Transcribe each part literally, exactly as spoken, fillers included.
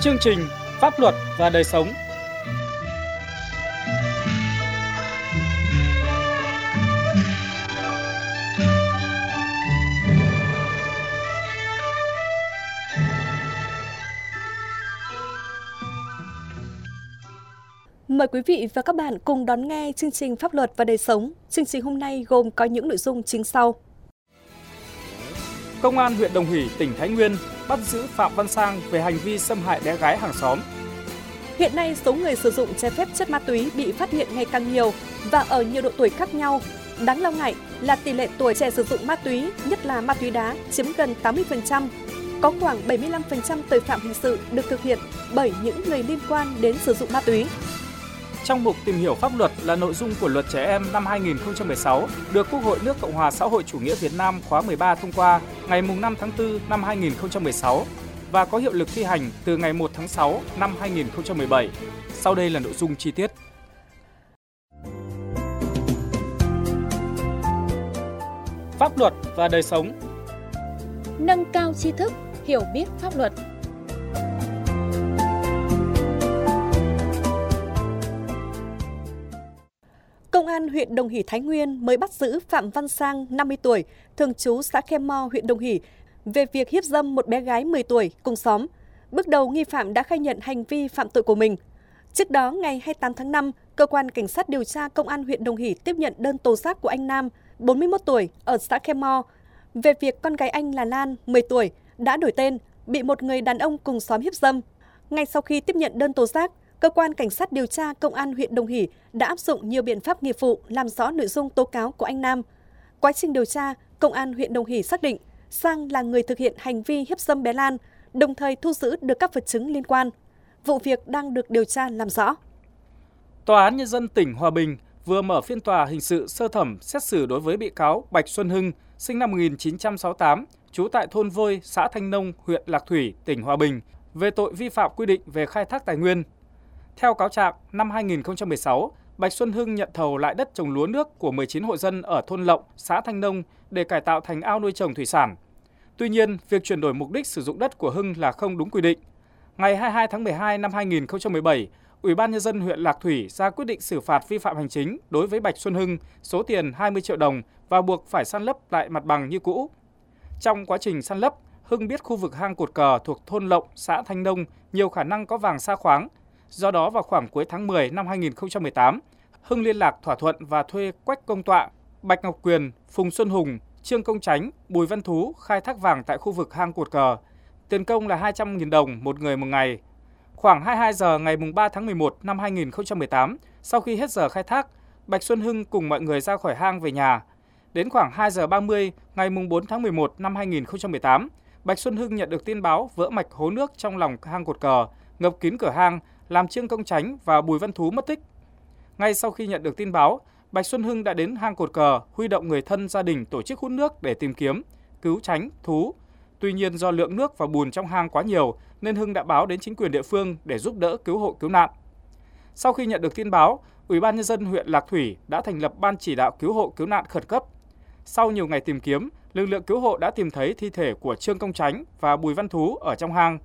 Chương trình Pháp luật và đời sống. Mời quý vị và các bạn cùng đón nghe chương trình Pháp luật và đời sống. Chương trình hôm nay gồm có những nội dung chính sau. Công an huyện Đồng Hỷ, tỉnh Thái Nguyên bắt giữ Phạm Văn Sang về hành vi xâm hại bé gái hàng xóm. Hiện nay, số người sử dụng trái phép chất ma túy bị phát hiện ngày càng nhiều và ở nhiều độ tuổi khác nhau. Đáng lo ngại là tỷ lệ tuổi trẻ sử dụng ma túy, nhất là ma túy đá, chiếm gần tám mươi phần trăm. Có khoảng bảy mươi lăm phần trăm tội phạm hình sự được thực hiện bởi những người liên quan đến sử dụng ma túy. Trong mục tìm hiểu pháp luật là nội dung của Luật Trẻ Em năm hai nghìn không trăm mười sáu được Quốc hội nước Cộng hòa xã hội chủ nghĩa Việt Nam khóa mười ba thông qua ngày năm tháng tư năm hai nghìn không trăm mười sáu và có hiệu lực thi hành từ ngày một tháng sáu năm hai nghìn không trăm mười bảy. Sau đây là nội dung chi tiết. Pháp luật và đời sống. Nâng cao tri thức, hiểu biết pháp luật. Công an huyện Đồng Hỷ, Thái Nguyên mới bắt giữ Phạm Văn Sang, năm mươi tuổi, thường trú xã Khem Mo, huyện Đồng Hỷ, về việc hiếp dâm một bé gái mười tuổi cùng xóm. Bước đầu, nghi phạm đã khai nhận hành vi phạm tội của mình. Trước đó, ngày hai mươi tám tháng năm, Cơ quan Cảnh sát điều tra Công an huyện Đồng Hỷ tiếp nhận đơn tố giác của anh Nam, bốn mươi mốt tuổi, ở xã Khem Mo, về việc con gái anh là Lan, mười tuổi, đã đổi tên, bị một người đàn ông cùng xóm hiếp dâm. Ngay sau khi tiếp nhận đơn tố giác, Cơ quan Cảnh sát điều tra Công an huyện Đồng Hỷ đã áp dụng nhiều biện pháp nghiệp vụ làm rõ nội dung tố cáo của anh Nam. Quá trình điều tra, Công an huyện Đồng Hỷ xác định Sang là người thực hiện hành vi hiếp dâm bé Lan, đồng thời thu giữ được các vật chứng liên quan. Vụ việc đang được điều tra làm rõ. Tòa án Nhân dân tỉnh Hòa Bình vừa mở phiên tòa hình sự sơ thẩm xét xử đối với bị cáo Bạch Xuân Hưng, sinh năm một nghìn chín trăm sáu mươi tám, trú tại thôn Vôi, xã Thanh Nông, huyện Lạc Thủy, tỉnh Hòa Bình, về tội vi phạm quy định về khai thác tài nguyên. Theo cáo trạng, năm hai nghìn không trăm mười sáu, Bạch Xuân Hưng nhận thầu lại đất trồng lúa nước của mười chín hộ dân ở thôn Lộng, xã Thanh Nông để cải tạo thành ao nuôi trồng thủy sản. Tuy nhiên, việc chuyển đổi mục đích sử dụng đất của Hưng là không đúng quy định. Ngày hai mươi hai tháng mười hai năm hai nghìn không trăm mười bảy, Ủy ban Nhân dân huyện Lạc Thủy ra quyết định xử phạt vi phạm hành chính đối với Bạch Xuân Hưng số tiền hai mươi triệu đồng và buộc phải san lấp lại mặt bằng như cũ. Trong quá trình san lấp, Hưng biết khu vực hang cột cờ thuộc thôn Lộng, xã Thanh Nông nhiều khả năng có vàng sa khoáng. Do đó, vào khoảng cuối tháng mười năm hai nghìn không trăm mười tám, Hưng liên lạc thỏa thuận và thuê Quách Công Tọa, Bạch Ngọc Quyền, Phùng Xuân Hùng, Trương Công Chánh, Bùi Văn Thú khai thác vàng tại khu vực hang cột cờ. Tiền công là hai trăm nghìn đồng một người một ngày. Khoảng hai mươi hai giờ ngày ba tháng mười một năm hai nghìn không trăm mười tám, sau khi hết giờ khai thác, Bạch Xuân Hưng cùng mọi người ra khỏi hang về nhà. Đến khoảng hai giờ ba mươi ngày bốn tháng mười một năm hai nghìn không trăm mười tám, Bạch Xuân Hưng nhận được tin báo vỡ mạch hố nước trong lòng hang cột cờ, ngập kín cửa hang, làm Trương Công Chánh và Bùi Văn Thú mất tích. Ngay sau khi nhận được tin báo, Bạch Xuân Hưng đã đến hang cột cờ, huy động người thân gia đình tổ chức hút nước để tìm kiếm, cứu Chánh, Thú. Tuy nhiên do lượng nước và bùn trong hang quá nhiều nên Hưng đã báo đến chính quyền địa phương để giúp đỡ cứu hộ cứu nạn. Sau khi nhận được tin báo, Ủy ban Nhân dân huyện Lạc Thủy đã thành lập ban chỉ đạo cứu hộ cứu nạn khẩn cấp. Sau nhiều ngày tìm kiếm, lực lượng cứu hộ đã tìm thấy thi thể của Trương Công Chánh và Bùi Văn Thú ở trong hang.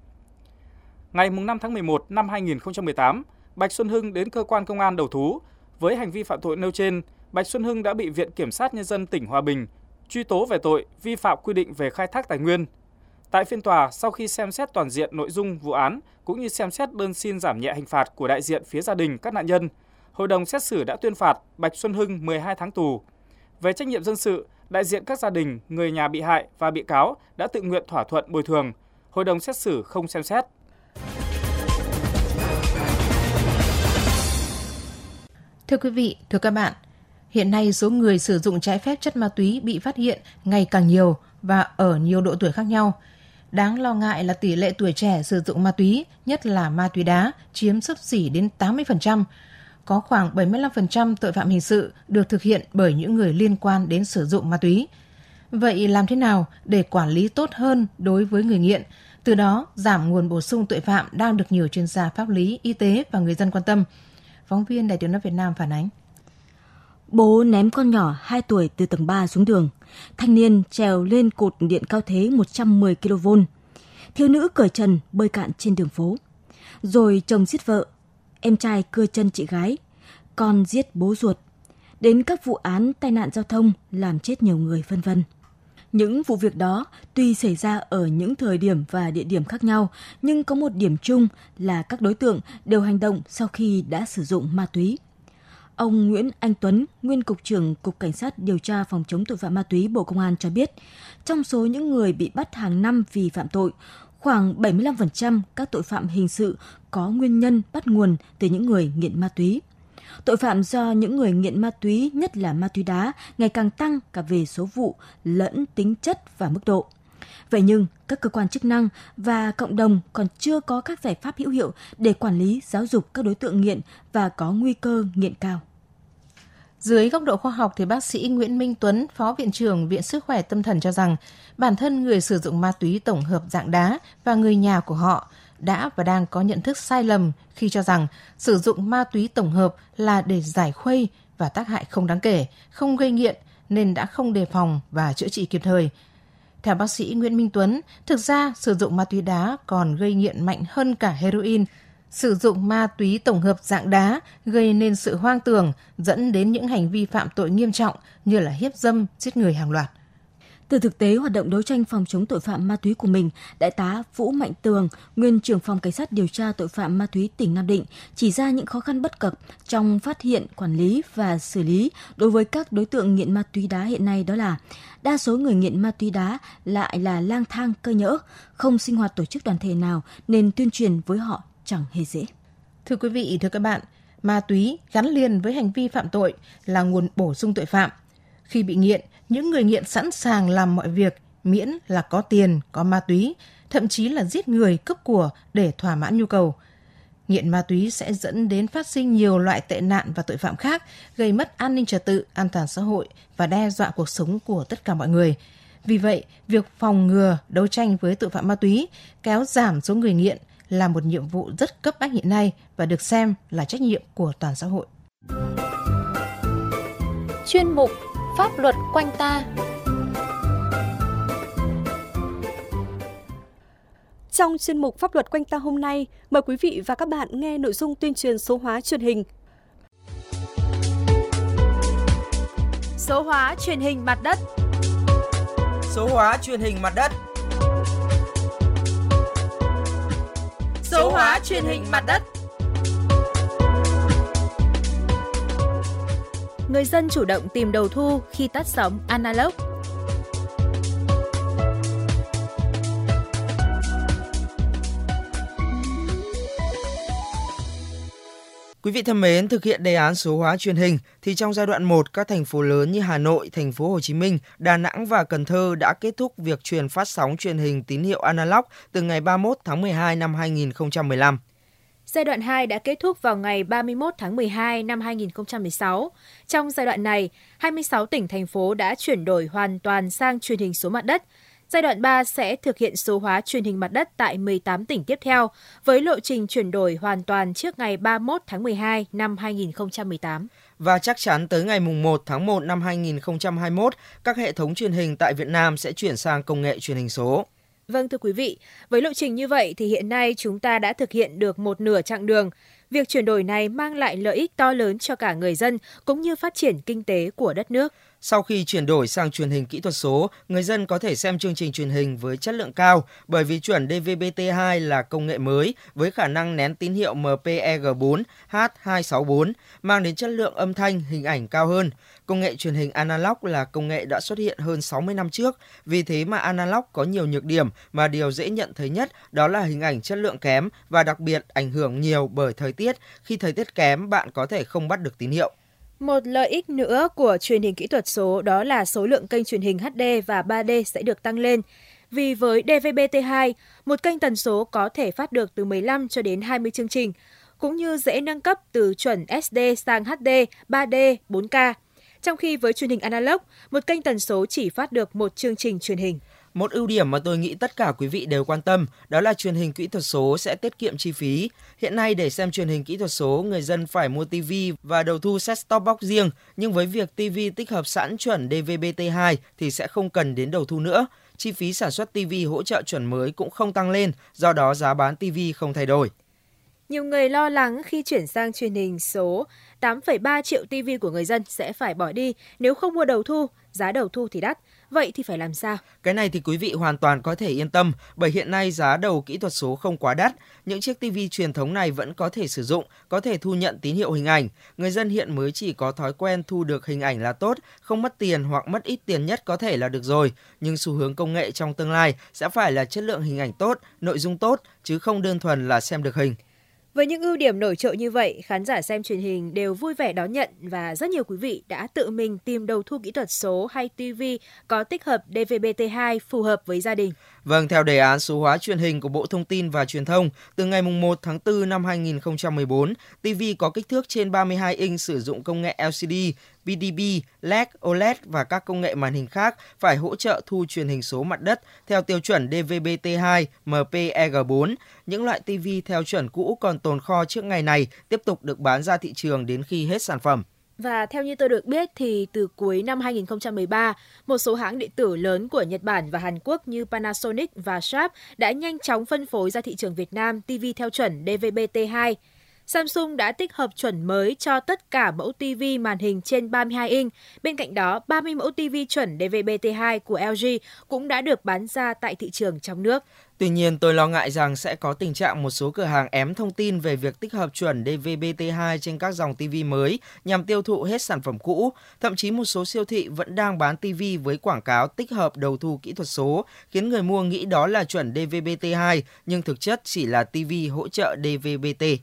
Ngày năm tháng mười một năm hai nghìn không trăm mười tám, Bạch Xuân Hưng đến cơ quan công an đầu thú. Với hành vi phạm tội nêu trên, Bạch Xuân Hưng đã bị Viện Kiểm sát Nhân dân tỉnh Hòa Bình truy tố về tội vi phạm quy định về khai thác tài nguyên. Tại phiên tòa, sau khi xem xét toàn diện nội dung vụ án cũng như xem xét đơn xin giảm nhẹ hình phạt của đại diện phía gia đình các nạn nhân, Hội đồng xét xử đã tuyên phạt Bạch Xuân Hưng mười hai tháng tù. Về trách nhiệm dân sự, đại diện các gia đình, người nhà bị hại và bị cáo đã tự nguyện thỏa thuận bồi thường. Hội đồng xét xử không xem xét. Thưa quý vị, thưa các bạn, hiện nay số người sử dụng trái phép chất ma túy bị phát hiện ngày càng nhiều và ở nhiều độ tuổi khác nhau. Đáng lo ngại là tỷ lệ tuổi trẻ sử dụng ma túy, nhất là ma túy đá, chiếm xấp xỉ đến tám mươi phần trăm. Có khoảng bảy mươi lăm phần trăm tội phạm hình sự được thực hiện bởi những người liên quan đến sử dụng ma túy. Vậy làm thế nào để quản lý tốt hơn đối với người nghiện, từ đó giảm nguồn bổ sung tội phạm đang được nhiều chuyên gia pháp lý, y tế và người dân quan tâm? Phóng viên Đài Tiếng nói Việt Nam phản ánh. Bố ném con nhỏ hai tuổi từ tầng ba xuống đường. Thanh niên trèo lên cột điện cao thế một trăm mười ki lô vôn. Thiếu nữ cởi trần bơi cạn trên đường phố. Rồi chồng giết vợ, em trai cưa chân chị gái, con giết bố ruột, đến các vụ án tai nạn giao thông làm chết nhiều người vân vân. Những vụ việc đó tuy xảy ra ở những thời điểm và địa điểm khác nhau, nhưng có một điểm chung là các đối tượng đều hành động sau khi đã sử dụng ma túy. Ông Nguyễn Anh Tuấn, nguyên Cục trưởng Cục Cảnh sát điều tra phòng chống tội phạm ma túy Bộ Công an cho biết, trong số những người bị bắt hàng năm vì phạm tội, khoảng bảy mươi lăm phần trăm các tội phạm hình sự có nguyên nhân bắt nguồn từ những người nghiện ma túy. Tội phạm do những người nghiện ma túy, nhất là ma túy đá, ngày càng tăng cả về số vụ lẫn tính chất và mức độ. Vậy nhưng, các cơ quan chức năng và cộng đồng còn chưa có các giải pháp hữu hiệu để quản lý, giáo dục các đối tượng nghiện và có nguy cơ nghiện cao. Dưới góc độ khoa học thì bác sĩ Nguyễn Minh Tuấn, Phó Viện trưởng Viện Sức khỏe Tâm thần cho rằng bản thân người sử dụng ma túy tổng hợp dạng đá và người nhà của họ đã và đang có nhận thức sai lầm khi cho rằng sử dụng ma túy tổng hợp là để giải khuây và tác hại không đáng kể, không gây nghiện nên đã không đề phòng và chữa trị kịp thời. Theo bác sĩ Nguyễn Minh Tuấn, thực ra sử dụng ma túy đá còn gây nghiện mạnh hơn cả heroin. Sử dụng ma túy tổng hợp dạng đá gây nên sự hoang tưởng, dẫn đến những hành vi phạm tội nghiêm trọng như là hiếp dâm, giết người hàng loạt. Từ thực tế hoạt động đấu tranh phòng chống tội phạm ma túy của mình, Đại tá Vũ Mạnh Tường, nguyên trưởng phòng Cảnh sát điều tra tội phạm ma túy tỉnh Nam Định, chỉ ra những khó khăn bất cập trong phát hiện, quản lý và xử lý đối với các đối tượng nghiện ma túy đá hiện nay, đó là đa số người nghiện ma túy đá lại là lang thang cơ nhỡ, không sinh hoạt tổ chức đoàn thể nào nên tuyên truyền với họ chẳng hề dễ. Thưa quý vị, thưa các bạn, ma túy gắn liền với hành vi phạm tội là nguồn bổ sung tội phạm. Khi bị nghiện, những người nghiện sẵn sàng làm mọi việc miễn là có tiền, có ma túy, thậm chí là giết người, cướp của để thỏa mãn nhu cầu. Nghiện ma túy sẽ dẫn đến phát sinh nhiều loại tệ nạn và tội phạm khác, gây mất an ninh trật tự, an toàn xã hội và đe dọa cuộc sống của tất cả mọi người. Vì vậy, việc phòng ngừa, đấu tranh với tội phạm ma túy, kéo giảm số người nghiện là một nhiệm vụ rất cấp bách hiện nay và được xem là trách nhiệm của toàn xã hội. Chuyên mục Pháp luật quanh ta. Trong chuyên mục Pháp luật quanh ta hôm nay, mời quý vị và các bạn nghe nội dung tuyên truyền số hóa truyền hình. Số hóa truyền hình mặt đất. Số hóa truyền hình mặt đất. Số hóa truyền hình mặt đất. Người dân chủ động tìm đầu thu khi tắt sóng analog. Quý vị thân mến, thực hiện đề án số hóa truyền hình thì trong giai đoạn một, các thành phố lớn như Hà Nội, Thành phố Hồ Chí Minh, Đà Nẵng và Cần Thơ đã kết thúc việc truyền phát sóng truyền hình tín hiệu analog từ ngày ba mươi mốt tháng mười hai năm hai nghìn không trăm mười lăm. Giai đoạn hai đã kết thúc vào ngày ba mươi mốt tháng mười hai năm hai nghìn không trăm mười sáu. Trong giai đoạn này, hai mươi sáu tỉnh, thành phố đã chuyển đổi hoàn toàn sang truyền hình số mặt đất. Giai đoạn ba sẽ thực hiện số hóa truyền hình mặt đất tại mười tám tỉnh tiếp theo, với lộ trình chuyển đổi hoàn toàn trước ngày ba mươi mốt tháng mười hai năm hai nghìn không trăm mười tám. Và chắc chắn tới ngày mùng một tháng một năm hai nghìn không trăm hai mươi mốt, các hệ thống truyền hình tại Việt Nam sẽ chuyển sang công nghệ truyền hình số. Vâng, thưa quý vị, với lộ trình như vậy thì hiện nay chúng ta đã thực hiện được một nửa chặng đường. Việc chuyển đổi này mang lại lợi ích to lớn cho cả người dân cũng như phát triển kinh tế của đất nước. Sau khi chuyển đổi sang truyền hình kỹ thuật số, người dân có thể xem chương trình truyền hình với chất lượng cao bởi vì chuẩn đê vê bê tê hai là công nghệ mới với khả năng nén tín hiệu em pê e giê bốn, hát hai sáu bốn, mang đến chất lượng âm thanh, hình ảnh cao hơn. Công nghệ truyền hình analog là công nghệ đã xuất hiện hơn sáu mươi năm trước, vì thế mà analog có nhiều nhược điểm mà điều dễ nhận thấy nhất đó là hình ảnh chất lượng kém và đặc biệt ảnh hưởng nhiều bởi thời tiết. Khi thời tiết kém, bạn có thể không bắt được tín hiệu. Một lợi ích nữa của truyền hình kỹ thuật số đó là số lượng kênh truyền hình hát đê và ba đê sẽ được tăng lên. Vì với đê vê bê tê hai, một kênh tần số có thể phát được từ mười lăm cho đến hai mươi chương trình, cũng như dễ nâng cấp từ chuẩn ét đê sang hát đê, ba đê, bốn ca. Trong khi với truyền hình analog, một kênh tần số chỉ phát được một chương trình truyền hình. Một ưu điểm mà tôi nghĩ tất cả quý vị đều quan tâm đó là truyền hình kỹ thuật số sẽ tiết kiệm chi phí. Hiện nay để xem truyền hình kỹ thuật số, người dân phải mua ti vi và đầu thu set-top box riêng, nhưng với việc ti vi tích hợp sẵn chuẩn đê vê bê tê hai thì sẽ không cần đến đầu thu nữa. Chi phí sản xuất ti vi hỗ trợ chuẩn mới cũng không tăng lên, do đó giá bán ti vi không thay đổi. Nhiều người lo lắng khi chuyển sang truyền hình số, tám phẩy ba triệu ti vi của người dân sẽ phải bỏ đi nếu không mua đầu thu, giá đầu thu thì đắt. Vậy thì phải làm sao? Cái này thì quý vị hoàn toàn có thể yên tâm, bởi hiện nay giá đầu kỹ thuật số không quá đắt. Những chiếc ti vi truyền thống này vẫn có thể sử dụng, có thể thu nhận tín hiệu hình ảnh. Người dân hiện mới chỉ có thói quen thu được hình ảnh là tốt, không mất tiền hoặc mất ít tiền nhất có thể là được rồi. Nhưng xu hướng công nghệ trong tương lai sẽ phải là chất lượng hình ảnh tốt, nội dung tốt, chứ không đơn thuần là xem được hình. Với những ưu điểm nổi trội như vậy, khán giả xem truyền hình đều vui vẻ đón nhận và rất nhiều quý vị đã tự mình tìm đầu thu kỹ thuật số hay ti vi có tích hợp đê vê bê tê hai phù hợp với gia đình. Vâng, theo đề án số hóa truyền hình của Bộ Thông tin và Truyền thông, từ ngày một tháng tư năm hai nghìn không trăm mười bốn, ti vi có kích thước trên ba mươi hai inch sử dụng công nghệ lờ xê đê, pê đê bê, lờ e đê, ô led và các công nghệ màn hình khác phải hỗ trợ thu truyền hình số mặt đất theo tiêu chuẩn đê vê bê tê hai M P E G bốn. Những loại ti vi theo chuẩn cũ còn tồn kho trước ngày này tiếp tục được bán ra thị trường đến khi hết sản phẩm. Và theo như tôi được biết thì từ cuối năm hai nghìn không trăm mười ba, một số hãng điện tử lớn của Nhật Bản và Hàn Quốc như Panasonic và Sharp đã nhanh chóng phân phối ra thị trường Việt Nam ti vi theo chuẩn đê vê bê tê hai. Samsung đã tích hợp chuẩn mới cho tất cả mẫu ti vi màn hình trên ba mươi hai inch. Bên cạnh đó, ba mươi mẫu ti vi chuẩn đê vê bê tê hai của L G cũng đã được bán ra tại thị trường trong nước. Tuy nhiên, tôi lo ngại rằng sẽ có tình trạng một số cửa hàng ém thông tin về việc tích hợp chuẩn đê vê bê tê hai trên các dòng ti vi mới nhằm tiêu thụ hết sản phẩm cũ. Thậm chí một số siêu thị vẫn đang bán ti vi với quảng cáo tích hợp đầu thu kỹ thuật số, khiến người mua nghĩ đó là chuẩn đê vê bê tê hai, nhưng thực chất chỉ là ti vi hỗ trợ đê vê bê tê.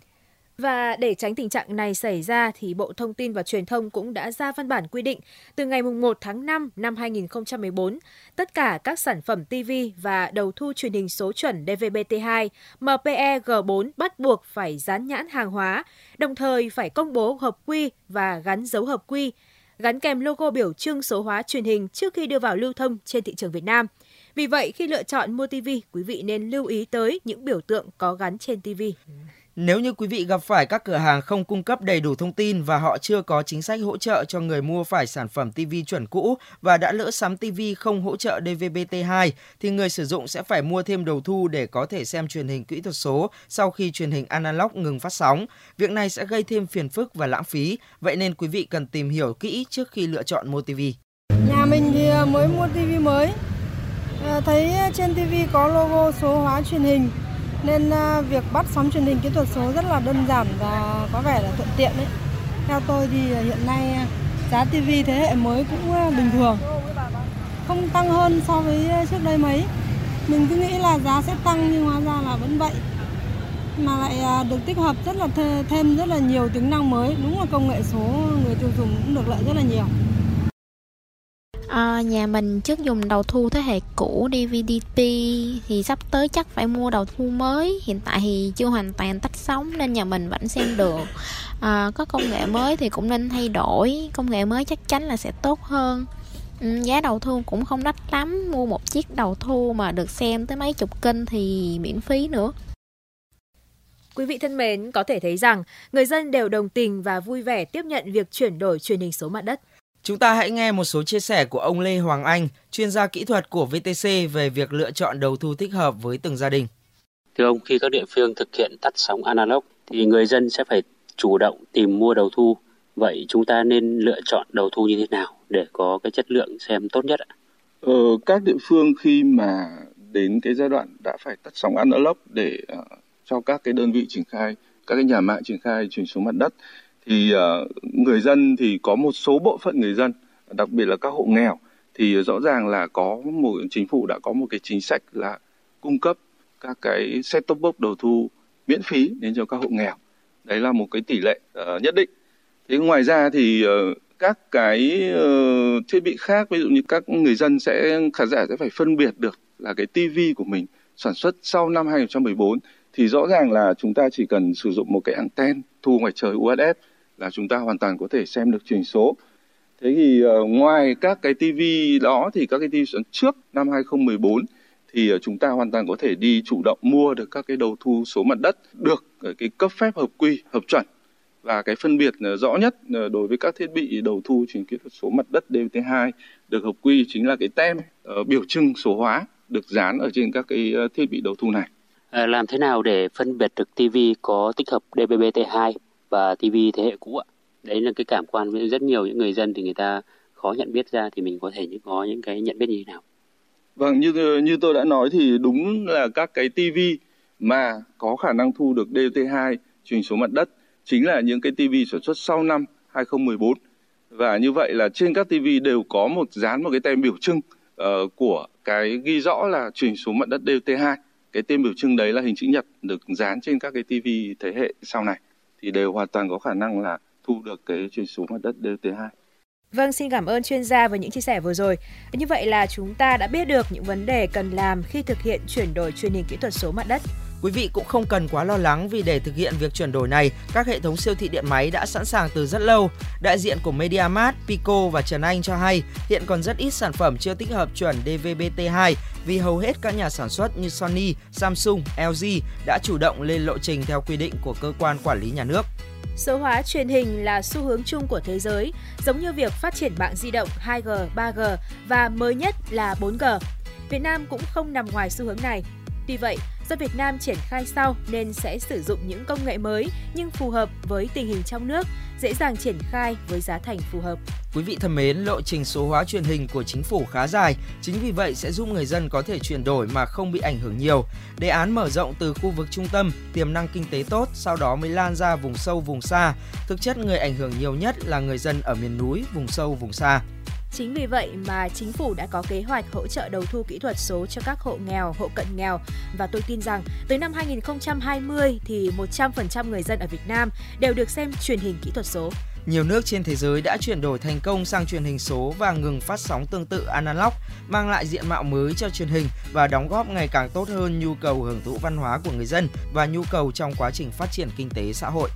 Và để tránh tình trạng này xảy ra thì Bộ Thông tin và Truyền thông cũng đã ra văn bản quy định từ ngày một tháng năm năm hai nghìn không trăm mười bốn, tất cả các sản phẩm ti vi và đầu thu truyền hình số chuẩn đê vê bê tê hai M P E G bốn bắt buộc phải dán nhãn hàng hóa, đồng thời phải công bố hợp quy và gắn dấu hợp quy, gắn kèm logo biểu trưng số hóa truyền hình trước khi đưa vào lưu thông trên thị trường Việt Nam. Vì vậy, khi lựa chọn mua ti vi, quý vị nên lưu ý tới những biểu tượng có gắn trên ti vi. Nếu như quý vị gặp phải các cửa hàng không cung cấp đầy đủ thông tin và họ chưa có chính sách hỗ trợ cho người mua phải sản phẩm ti vi chuẩn cũ và đã lỡ sắm ti vi không hỗ trợ đê vê bê tê hai, thì người sử dụng sẽ phải mua thêm đầu thu để có thể xem truyền hình kỹ thuật số sau khi truyền hình analog ngừng phát sóng. Việc này sẽ gây thêm phiền phức và lãng phí, vậy nên quý vị cần tìm hiểu kỹ trước khi lựa chọn mua ti vi. Nhà mình thì mới mua ti vi mới, thấy trên ti vi có logo số hóa truyền hình, nên việc bắt sóng truyền hình kỹ thuật số rất là đơn giản và có vẻ là thuận tiện đấy. Theo tôi thì hiện nay giá ti vi thế hệ mới cũng bình thường, không tăng hơn so với trước đây mấy. Mình cứ nghĩ là giá sẽ tăng nhưng hóa ra là vẫn vậy, mà lại được tích hợp rất là thêm rất là nhiều tính năng mới. Đúng là công nghệ số người tiêu dùng cũng được lợi rất là nhiều. À, nhà mình trước dùng đầu thu thế hệ cũ đê vê đê pê thì sắp tới chắc phải mua đầu thu mới. Hiện tại thì chưa hoàn toàn tách sóng nên nhà mình vẫn xem được. À, có công nghệ mới thì cũng nên thay đổi, công nghệ mới chắc chắn là sẽ tốt hơn. Ừ, giá đầu thu cũng không đắt lắm, mua một chiếc đầu thu mà được xem tới mấy chục kênh thì miễn phí nữa. Quý vị thân mến, có thể thấy rằng người dân đều đồng tình và vui vẻ tiếp nhận việc chuyển đổi truyền hình số mặt đất. Chúng ta hãy nghe một số chia sẻ của ông Lê Hoàng Anh, chuyên gia kỹ thuật của vê tê xê về việc lựa chọn đầu thu thích hợp với từng gia đình. Thưa ông, khi các địa phương thực hiện tắt sóng analog thì người dân sẽ phải chủ động tìm mua đầu thu. Vậy chúng ta nên lựa chọn đầu thu như thế nào để có cái chất lượng xem tốt nhất ạ? Ờ, các địa phương khi mà đến cái giai đoạn đã phải tắt sóng analog để uh, cho các cái đơn vị triển khai, các cái nhà mạng triển khai truyền số mặt đất, thì uh, người dân thì có một số bộ phận người dân, đặc biệt là các hộ nghèo, thì rõ ràng là có một chính phủ đã có một cái chính sách là cung cấp các cái set-top box đầu thu miễn phí đến cho các hộ nghèo. Đấy là một cái tỷ lệ uh, nhất định. Thế ngoài ra thì uh, các cái uh, thiết bị khác, ví dụ như các người dân sẽ, khán giả sẽ phải phân biệt được là cái ti vi của mình sản xuất sau năm hai nghìn không trăm mười bốn, thì rõ ràng là chúng ta chỉ cần sử dụng một cái anten thu ngoài trời u ét ép là chúng ta hoàn toàn có thể xem được truyền số. Thế thì uh, ngoài các cái ti vi đó thì các cái ti vi trước năm hai nghìn không trăm mười bốn thì uh, chúng ta hoàn toàn có thể đi chủ động mua được các cái đầu thu số mặt đất được cái cấp phép hợp quy, hợp chuẩn. Và cái phân biệt uh, rõ nhất uh, đối với các thiết bị đầu thu truyền kỹ thuật số mặt đất đê vê tê hai được hợp quy chính là cái tem uh, biểu trưng số hóa được dán ở trên các cái uh, thiết bị đầu thu này. À, làm thế nào để phân biệt được ti vi có tích hợp đê vê bê tê hai và ti vi thế hệ cũ ạ? Đấy là cái cảm quan với rất nhiều những người dân thì người ta khó nhận biết ra, thì mình có thể có những cái nhận biết như thế nào? Vâng, như như tôi đã nói thì đúng là các cái ti vi mà có khả năng thu được đê vê tê hai truyền số mặt đất chính là những cái ti vi sản xuất sau năm hai không một bốn. Và như vậy là trên các ti vi đều có một dán một cái tem biểu trưng uh, của cái ghi rõ là truyền số mặt đất đê vê tê hai. Cái tem biểu trưng đấy là hình chữ nhật được dán trên các cái ti vi thế hệ sau này thì đều hoàn toàn có khả năng là thu được cái truyền số mặt đất đê vê tê hai. Vâng, xin cảm ơn chuyên gia với những chia sẻ vừa rồi. Như vậy là chúng ta đã biết được những vấn đề cần làm khi thực hiện chuyển đổi truyền hình kỹ thuật số mặt đất. Quý vị cũng không cần quá lo lắng vì để thực hiện việc chuyển đổi này, các hệ thống siêu thị điện máy đã sẵn sàng từ rất lâu. Đại diện của MediaMarkt, Pico và Trần Anh cho hay hiện còn rất ít sản phẩm chưa tích hợp chuẩn đê vê bê tê hai vì hầu hết các nhà sản xuất như Sony, Samsung, lờ giê đã chủ động lên lộ trình theo quy định của cơ quan quản lý nhà nước. Số hóa truyền hình là xu hướng chung của thế giới, giống như việc phát triển mạng di động hai G, ba G và mới nhất là bốn G. Việt Nam cũng không nằm ngoài xu hướng này. Tuy vậy, do Việt Nam triển khai sau nên sẽ sử dụng những công nghệ mới nhưng phù hợp với tình hình trong nước, dễ dàng triển khai với giá thành phù hợp. Quý vị thân mến, lộ trình số hóa truyền hình của chính phủ khá dài, chính vì vậy sẽ giúp người dân có thể chuyển đổi mà không bị ảnh hưởng nhiều. Đề án mở rộng từ khu vực trung tâm, tiềm năng kinh tế tốt, sau đó mới lan ra vùng sâu, vùng xa. Thực chất người ảnh hưởng nhiều nhất là người dân ở miền núi, vùng sâu, vùng xa. Chính vì vậy mà chính phủ đã có kế hoạch hỗ trợ đầu thu kỹ thuật số cho các hộ nghèo, hộ cận nghèo. Và tôi tin rằng tới năm hai không hai không thì một trăm phần trăm người dân ở Việt Nam đều được xem truyền hình kỹ thuật số. Nhiều nước trên thế giới đã chuyển đổi thành công sang truyền hình số và ngừng phát sóng tương tự analog, mang lại diện mạo mới cho truyền hình và đóng góp ngày càng tốt hơn nhu cầu hưởng thụ văn hóa của người dân và nhu cầu trong quá trình phát triển kinh tế xã hội.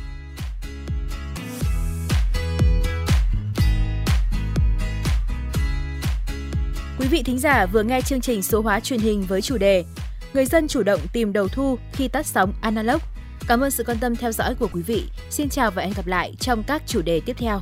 Quý vị thính giả vừa nghe chương trình số hóa truyền hình với chủ đề Người dân chủ động tìm đầu thu khi tắt sóng analog. Cảm ơn sự quan tâm theo dõi của quý vị. Xin chào và hẹn gặp lại trong các chủ đề tiếp theo.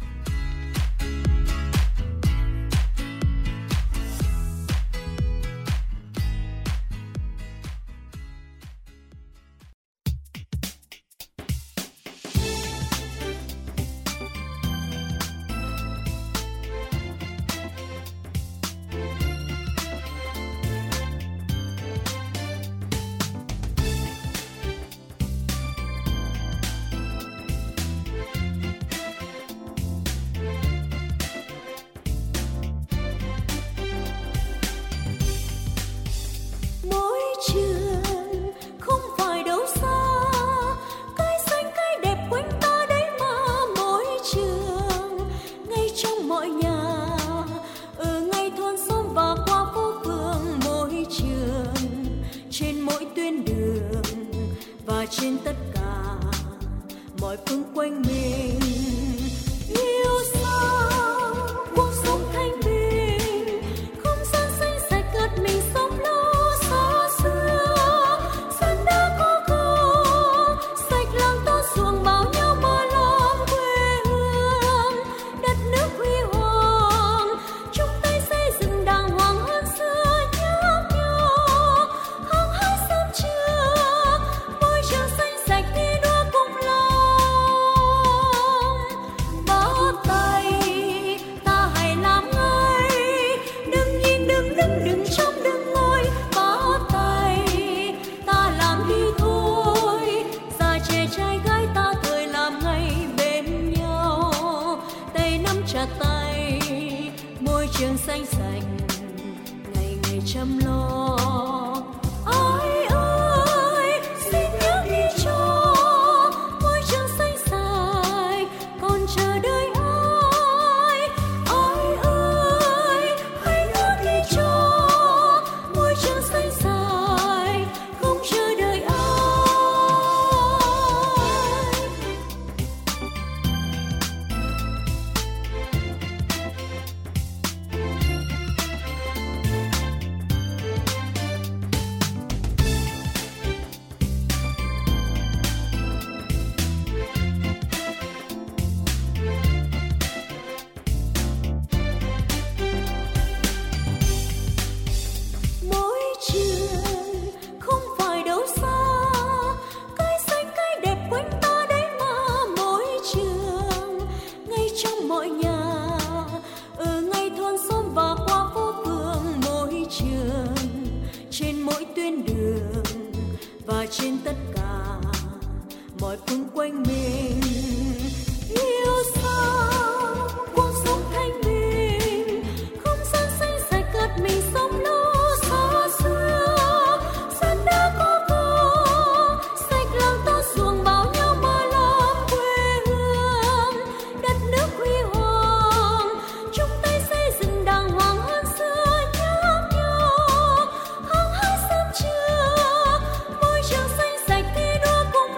Trên tất cả mọi phương quanh mình yêu sao cuộc sống thanh bình, không gian xanh sạch cất mình sống lâu xa xưa, sân đã có cầu sạch làng tốt ruộng bao nhau mơ làm quê hương đất nước huy hoàng, chung tay xây dựng đàng hoàng hơn xưa nhắc nhau hăng hái sớm trưa môi trường xanh sạch thi đua cùng lòng bắt tay ta hãy làm ngay, đừng nhìn đừng đứng đừng trông đừng ngồi bắt tay ta làm đi thôi, già trẻ trai gái ta thời làm ngay bên nhau, tay nắm chặt tay môi trường xanh sạch ngày ngày chăm lo. Ai ơi xin nhớ đi cho môi trường xanh sạch còn chờ đợi ai, ai ơi hãy nhớ đi cho môi trường xanh sạch không chờ đợi ai. tất cả mọi phương quanh mình. Yêu sao cuộc sống thanh bình, không gian xanh sạch cất mình sống lố xa xưa. Sân đã có cỏ sạch làng to ruộng bao nhau mà làm quê hương đất nước huy hoàng. Chung tay xây dựng đàng hoàng hơn xưa, nhắc nhau hăng hái sớm trưa, môi trường xanh sạch thi đua cùng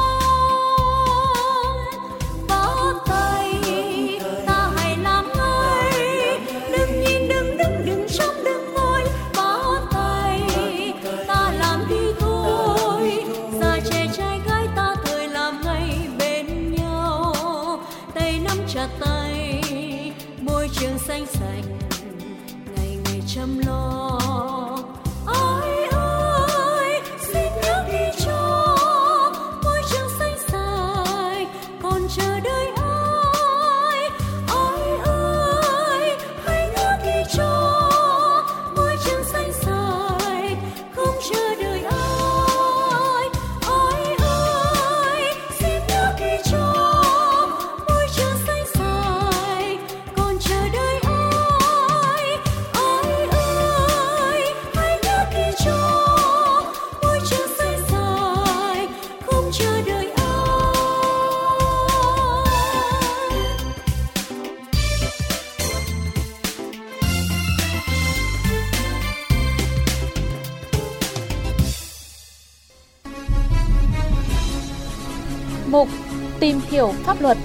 lòng. Bắt tay ta hãy làm ngay, đừng nhìn đừng đứng đừng trông đừng ngồi. Bắt tay ta làm đi thôi, già trẻ trai gái ta thời làm ngay bên nhau. Tay nắm chặt tay, môi trường xanh sạch ngày ngày chăm lo. Ai ơi xin nhớ đi cho môi trường xanh sạch, còn chờ đợi ai. Ai ơi hãy nhớ đi cho môi trường xanh sạch, không chờ đợi ai. Ai ơi xin nhớ đi cho môi trường xanh sạch, còn chờ đợi ai. Ai ơi hãy nhớ đi cho môi trường xanh sạch, không chờ đợi ai. Mục Tìm hiểu pháp luật.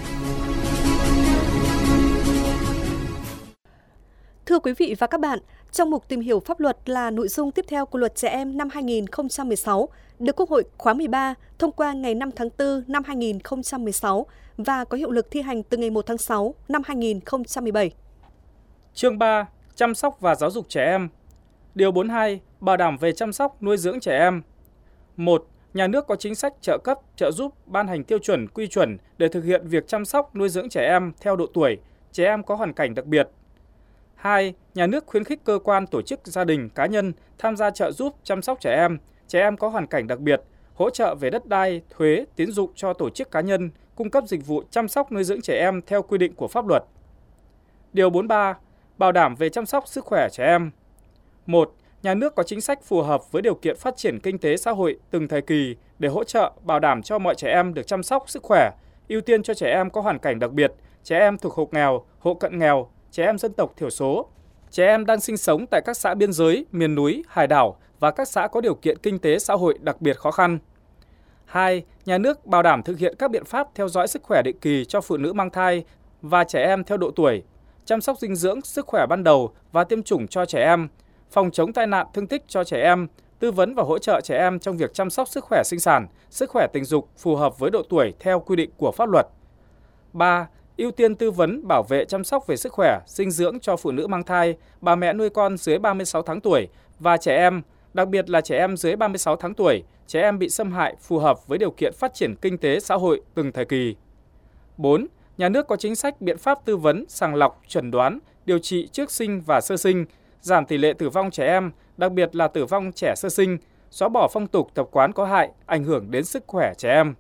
Thưa quý vị và các bạn, trong mục Tìm hiểu pháp luật là nội dung tiếp theo của Luật Trẻ Em năm hai nghìn không trăm mười sáu, được Quốc hội khóa mười ba thông qua ngày năm tháng tư năm hai nghìn không trăm mười sáu và có hiệu lực thi hành từ ngày một tháng sáu năm hai nghìn không trăm mười bảy. Chương ba. Chăm sóc và giáo dục trẻ em. Điều bốn mươi hai. Bảo đảm về chăm sóc nuôi dưỡng trẻ em. một. Nhà nước có chính sách trợ cấp, trợ giúp, ban hành tiêu chuẩn, quy chuẩn để thực hiện việc chăm sóc nuôi dưỡng trẻ em theo độ tuổi, trẻ em có hoàn cảnh đặc biệt. hai. Nhà nước khuyến khích cơ quan, tổ chức, gia đình, cá nhân tham gia trợ giúp chăm sóc trẻ em, trẻ em có hoàn cảnh đặc biệt, hỗ trợ về đất đai, thuế, tín dụng cho tổ chức cá nhân, cung cấp dịch vụ chăm sóc nuôi dưỡng trẻ em theo quy định của pháp luật. Điều bốn mươi ba. Bảo đảm về chăm sóc sức khỏe trẻ em. một. Nhà nước có chính sách phù hợp với điều kiện phát triển kinh tế xã hội từng thời kỳ để hỗ trợ, bảo đảm cho mọi trẻ em được chăm sóc sức khỏe, ưu tiên cho trẻ em có hoàn cảnh đặc biệt, trẻ em thuộc hộ nghèo, hộ cận nghèo, trẻ em dân tộc thiểu số, trẻ em đang sinh sống tại các xã biên giới, miền núi, hải đảo và các xã có điều kiện kinh tế xã hội đặc biệt khó khăn. hai. Nhà nước bảo đảm thực hiện các biện pháp theo dõi sức khỏe định kỳ cho phụ nữ mang thai và trẻ em theo độ tuổi, chăm sóc dinh dưỡng, sức khỏe ban đầu và tiêm chủng cho trẻ em, phòng chống tai nạn thương tích cho trẻ em, tư vấn và hỗ trợ trẻ em trong việc chăm sóc sức khỏe sinh sản, sức khỏe tình dục phù hợp với độ tuổi theo quy định của pháp luật. ba. Ưu tiên tư vấn, bảo vệ, chăm sóc về sức khỏe, dinh dưỡng cho phụ nữ mang thai, bà mẹ nuôi con dưới ba mươi sáu tháng tuổi và trẻ em, đặc biệt là trẻ em dưới ba mươi sáu tháng tuổi, trẻ em bị xâm hại phù hợp với điều kiện phát triển kinh tế xã hội từng thời kỳ. bốn. Nhà nước có chính sách biện pháp tư vấn, sàng lọc, chẩn đoán, điều trị trước sinh và sơ sinh, giảm tỷ lệ tử vong trẻ em, đặc biệt là tử vong trẻ sơ sinh, xóa bỏ phong tục tập quán có hại, ảnh hưởng đến sức khỏe trẻ em.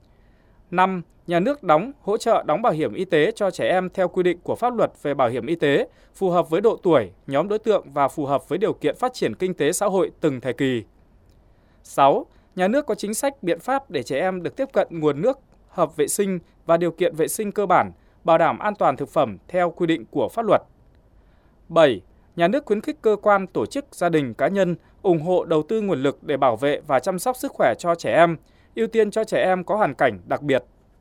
năm. Nhà nước đóng, hỗ trợ đóng bảo hiểm y tế cho trẻ em theo quy định của pháp luật về bảo hiểm y tế, phù hợp với độ tuổi, nhóm đối tượng và phù hợp với điều kiện phát triển kinh tế xã hội từng thời kỳ. sáu. Nhà nước có chính sách biện pháp để trẻ em được tiếp cận nguồn nước hợp vệ sinh và điều kiện vệ sinh cơ bản, bảo đảm an toàn thực phẩm theo quy định của pháp luật. bảy. Nhà nước khuyến khích cơ quan, tổ chức, gia đình, cá nhân ủng hộ đầu tư nguồn lực để bảo vệ và chăm sóc sức khỏe cho trẻ em, ưu tiên cho trẻ em có hoàn cảnh đặc biệt.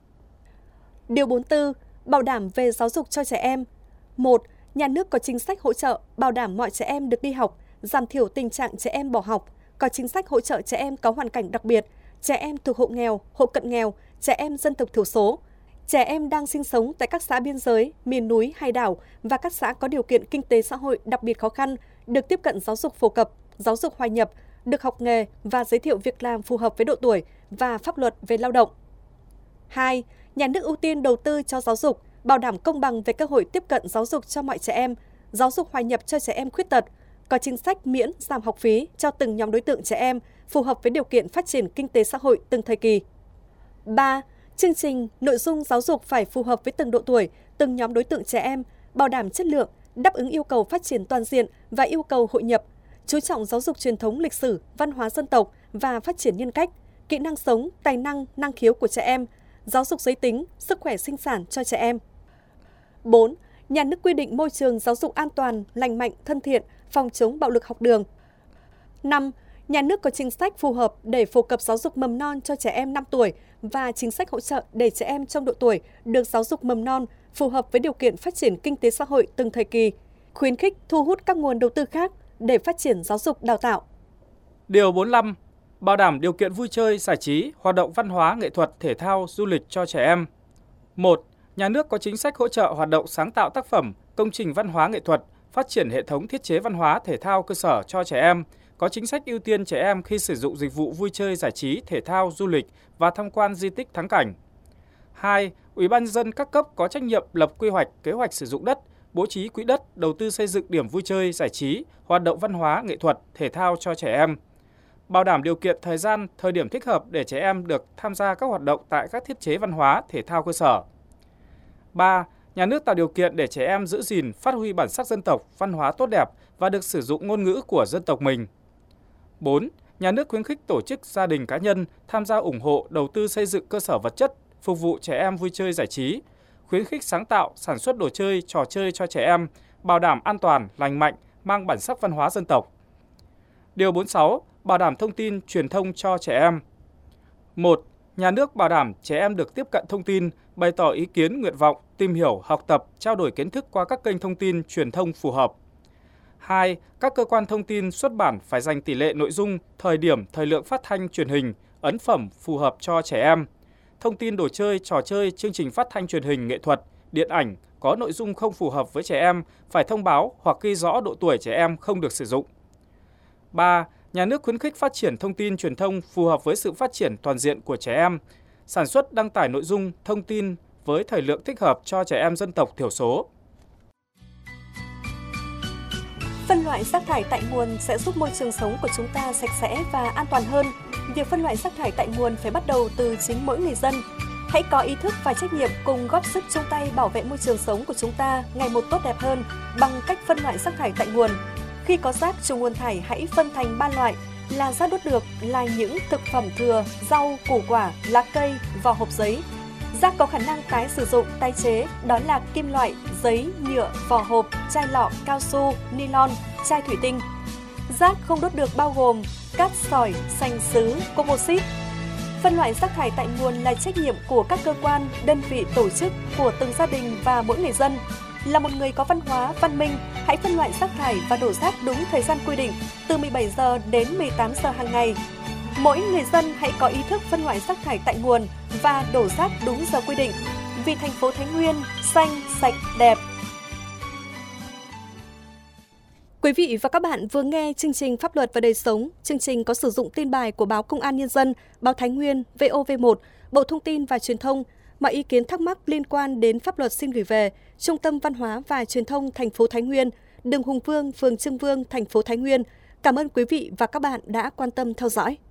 Điều bốn mươi tư. Bảo đảm về giáo dục cho trẻ em. một. Nhà nước có chính sách hỗ trợ, bảo đảm mọi trẻ em được đi học, giảm thiểu tình trạng trẻ em bỏ học, có chính sách hỗ trợ trẻ em có hoàn cảnh đặc biệt, trẻ em thuộc hộ nghèo, hộ cận nghèo, trẻ em dân tộc thiểu số, trẻ em đang sinh sống tại các xã biên giới, miền núi, hải đảo và các xã có điều kiện kinh tế xã hội đặc biệt khó khăn, được tiếp cận giáo dục phổ cập, giáo dục hòa nhập, được học nghề và giới thiệu việc làm phù hợp với độ tuổi và pháp luật về lao động. hai. Nhà nước ưu tiên đầu tư cho giáo dục, bảo đảm công bằng về cơ hội tiếp cận giáo dục cho mọi trẻ em, giáo dục hòa nhập cho trẻ em khuyết tật, có chính sách miễn giảm học phí cho từng nhóm đối tượng trẻ em phù hợp với điều kiện phát triển kinh tế xã hội từng thời kỳ. ba. Chương trình, nội dung giáo dục phải phù hợp với từng độ tuổi, từng nhóm đối tượng trẻ em, bảo đảm chất lượng, đáp ứng yêu cầu phát triển toàn diện và yêu cầu hội nhập, chú trọng giáo dục truyền thống lịch sử, văn hóa dân tộc và phát triển nhân cách, kỹ năng sống, tài năng, năng khiếu của trẻ em, giáo dục giới tính, sức khỏe sinh sản cho trẻ em. bốn. Nhà nước quy định môi trường giáo dục an toàn, lành mạnh, thân thiện, phòng chống bạo lực học đường. năm. Nhà nước có chính sách phù hợp để phổ cập giáo dục mầm non cho trẻ em năm tuổi và chính sách hỗ trợ để trẻ em trong độ tuổi được giáo dục mầm non phù hợp với điều kiện phát triển kinh tế xã hội từng thời kỳ, khuyến khích thu hút các nguồn đầu tư khác để phát triển giáo dục đào tạo. Điều bốn mươi lăm. Bảo đảm điều kiện vui chơi, giải trí, hoạt động văn hóa, nghệ thuật, thể thao, du lịch cho trẻ em. một. Nhà nước có chính sách hỗ trợ hoạt động sáng tạo tác phẩm, công trình văn hóa nghệ thuật, phát triển hệ thống thiết chế văn hóa, thể thao cơ sở cho trẻ em, có chính sách ưu tiên trẻ em khi sử dụng dịch vụ vui chơi, giải trí, thể thao, du lịch và tham quan di tích thắng cảnh. hai. Ủy ban nhân dân các cấp có trách nhiệm lập quy hoạch, kế hoạch sử dụng đất, bố trí quỹ đất, đầu tư xây dựng điểm vui chơi, giải trí, hoạt động văn hóa, nghệ thuật, thể thao cho trẻ em. Bảo đảm điều kiện thời gian, thời điểm thích hợp để trẻ em được tham gia các hoạt động tại các thiết chế văn hóa, thể thao cơ sở. ba. Nhà nước tạo điều kiện để trẻ em giữ gìn, phát huy bản sắc dân tộc, văn hóa tốt đẹp và được sử dụng ngôn ngữ của dân tộc mình. bốn. Nhà nước khuyến khích tổ chức, gia đình, cá nhân tham gia ủng hộ, đầu tư xây dựng cơ sở vật chất, phục vụ trẻ em vui chơi giải trí, khuyến khích sáng tạo, sản xuất đồ chơi, trò chơi cho trẻ em, bảo đảm an toàn, lành mạnh, mang bản sắc văn hóa dân tộc. Điều bốn mươi sáu. Bảo đảm thông tin, truyền thông cho trẻ em. một. Nhà nước bảo đảm trẻ em được tiếp cận thông tin, bày tỏ ý kiến, nguyện vọng, tìm hiểu, học tập, trao đổi kiến thức qua các kênh thông tin, truyền thông phù hợp. hai. Các cơ quan thông tin xuất bản phải dành tỷ lệ nội dung, thời điểm, thời lượng phát thanh, truyền hình, ấn phẩm phù hợp cho trẻ em. Thông tin đồ chơi, trò chơi, chương trình phát thanh truyền hình, nghệ thuật, điện ảnh có nội dung không phù hợp với trẻ em phải thông báo hoặc ghi rõ độ tuổi trẻ em không được sử dụng. ba. Nhà nước khuyến khích phát triển thông tin truyền thông phù hợp với sự phát triển toàn diện của trẻ em, sản xuất đăng tải nội dung, thông tin với thời lượng thích hợp cho trẻ em dân tộc thiểu số. Phân loại rác thải tại nguồn sẽ giúp môi trường sống của chúng ta sạch sẽ và an toàn hơn. Việc phân loại rác thải tại nguồn phải bắt đầu từ chính mỗi người dân. Hãy có ý thức và trách nhiệm cùng góp sức chung tay bảo vệ môi trường sống của chúng ta ngày một tốt đẹp hơn bằng cách phân loại rác thải tại nguồn. Khi có rác trùng nguồn thải hãy phân thành ba loại là rác đốt được là những thực phẩm thừa, rau, củ quả, lá cây, vỏ hộp giấy. Rác có khả năng tái sử dụng, tái chế đó là kim loại, giấy, nhựa, vỏ hộp, chai lọ, cao su, nylon, chai thủy tinh. Rác không đốt được bao gồm cát sỏi, sành sứ, composite. Phân loại rác thải tại nguồn là trách nhiệm của các cơ quan, đơn vị, tổ chức, của từng gia đình và mỗi người dân. Là một người có văn hóa, văn minh, hãy phân loại rác thải và đổ rác đúng thời gian quy định, từ mười bảy giờ đến mười tám giờ hàng ngày. Mỗi người dân hãy có ý thức phân loại rác thải tại nguồn và đổ rác đúng giờ quy định, vì thành phố Thái Nguyên xanh, sạch, đẹp. Quý vị và các bạn vừa nghe chương trình Pháp luật và đời sống. Chương trình có sử dụng tin bài của báo Công an Nhân dân, báo Thái Nguyên, vê o vê một, Bộ Thông tin và Truyền thông. Mọi ý kiến thắc mắc liên quan đến pháp luật xin gửi về Trung tâm Văn hóa và Truyền thông thành phố Thái Nguyên, đường Hùng Vương, phường Trương Vương, thành phố Thái Nguyên. Cảm ơn quý vị và các bạn đã quan tâm theo dõi.